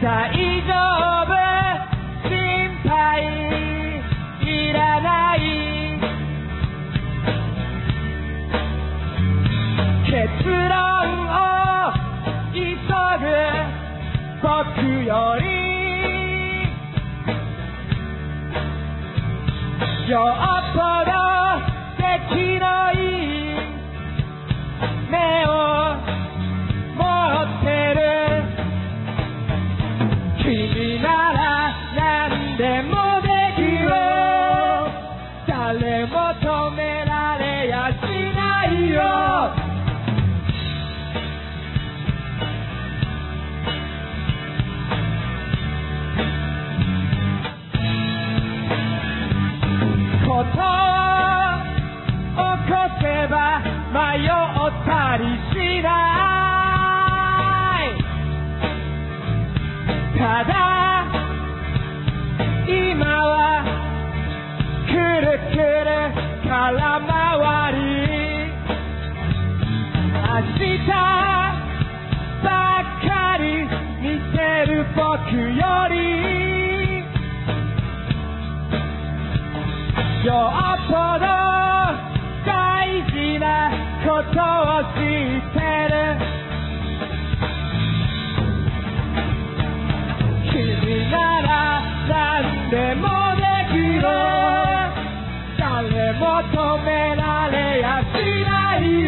大丈夫、心配いらない、結論を急ぐ僕よりよっぽど出来のいい目を持ってる、君なら何でもできる、誰も止められやしないよ。ことを起こせば迷ったりしない、ただ今はくるくる空回り、明日ばっかり見てる僕よりよっぽど大事なことを知ってる、君なら何でもできる、誰も止められやしないよ。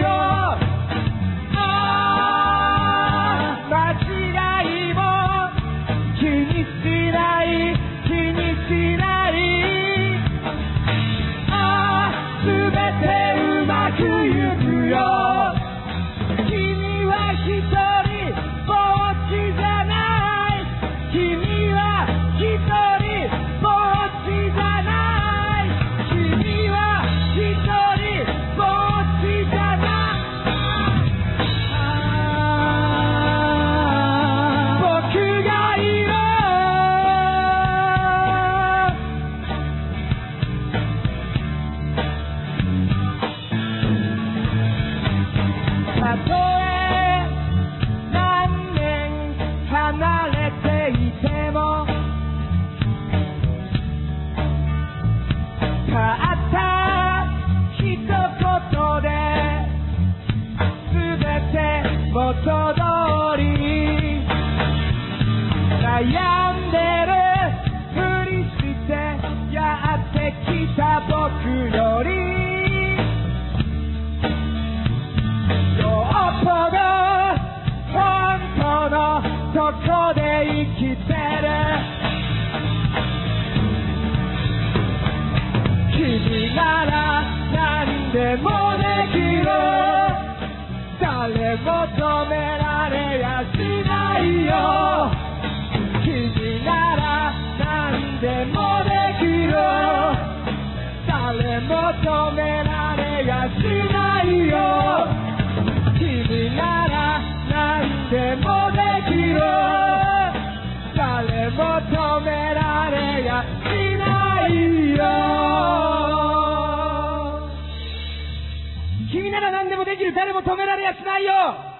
間違いも気にしない気にしない、すべてうまくいくよ。君は一人ぼっちじゃない、君は一人ぼっちじゃない、君は一人ぼっちじゃない、僕がいる。たとえ何年離れていても、たった一言で全て元通り、悩んでるふりしてやってきた僕よりそこで生きてる、君なら何でもできる、誰も止められやしないよ。君なら何でもできる、誰も止められやしないよ。君なら何でもできる、誰も止められやしないよ。君なら何でもできる、誰も止められやしないよ。